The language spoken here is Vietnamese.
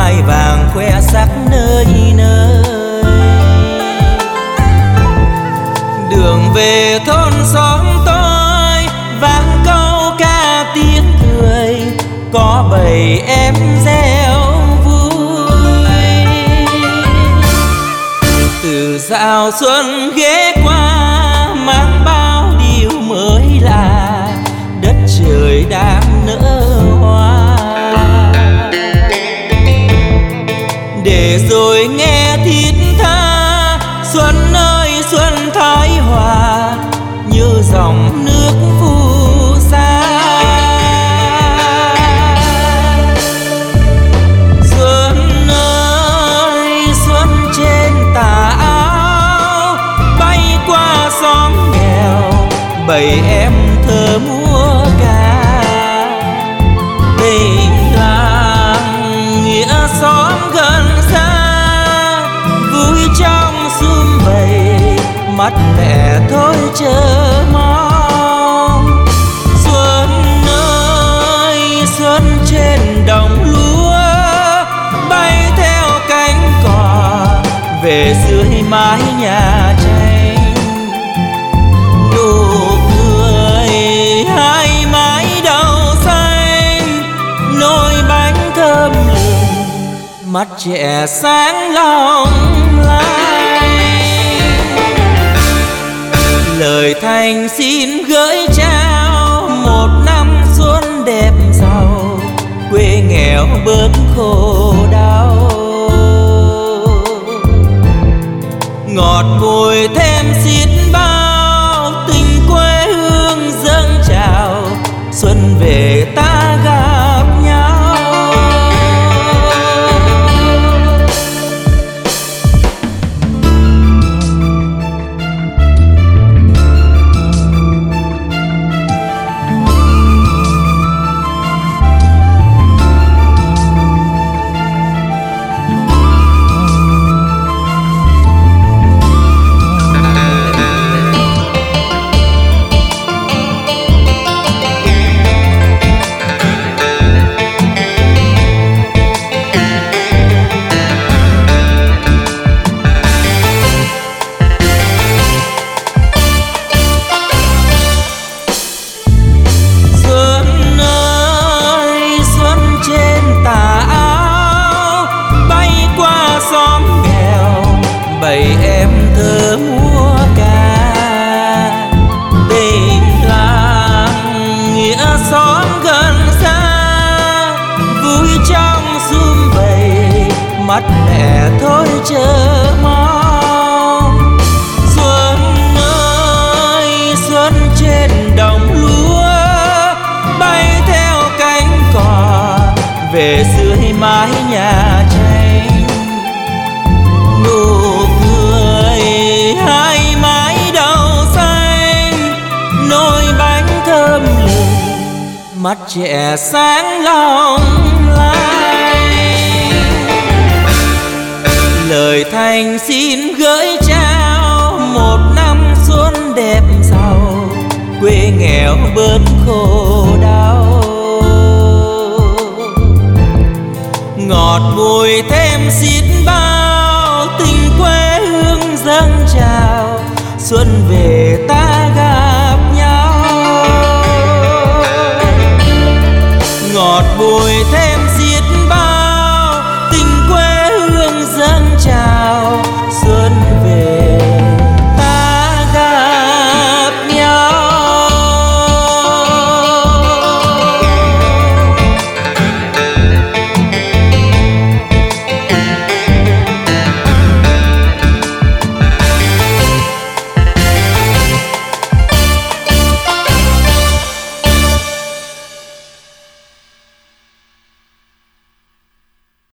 mai vàng khoe sắc nơi nơi. Đường về thôn xóm tôi vang câu ca tiếng cười, có bầy em reo vui. Từ dạo xuân ghé qua mang bao điều mới lạ, đất trời đang nở hoa. Để rồi nghe thiết tha xuân ơi xuân thái hòa, như dòng nước phù sa. Xuân ơi xuân trên tà áo, bay qua xóm nghèo bầy em thơ múa ca. Tình làng nghĩa xóm gần xa, vui trong sum vầy mắt mẹ thôi chờ mong. Xuân ơi xuân trên đồng lúa, bay theo cánh cò về dưới mái nhà tranh. Nụ cười hai mái đầu xanh, nồi bánh thơm lừng, mắt trẻ sáng long lanh. Lời thành xin gửi trao một năm xuân đẹp giàu, quê nghèo bớt khổ đau. Ngọt bùi thêm xiết bao, tình quê hương dâng trào, xuân về ta gặp nhau. Bầy em thơ múa ca. Tình làng nghĩa xóm gần xa, vui trong sum vầy mắt mẹ thôi chờ mong. Xuân ơi xuân trên đồng lúa, bay theo cánh cò về dưới mái nhà tranh. Nụ cười hai mái đầu xanh, nồi bánh thơm lừng, mắt trẻ sáng long lanh. Lời thành xin gửi trao một năm xuân đẹp giàu, quê nghèo bớt khổ đau. Ngọt bùi thêm xiết bao, tình quê hương dâng trào, xuân về ta gặp nhau. Ngọt bùi thêm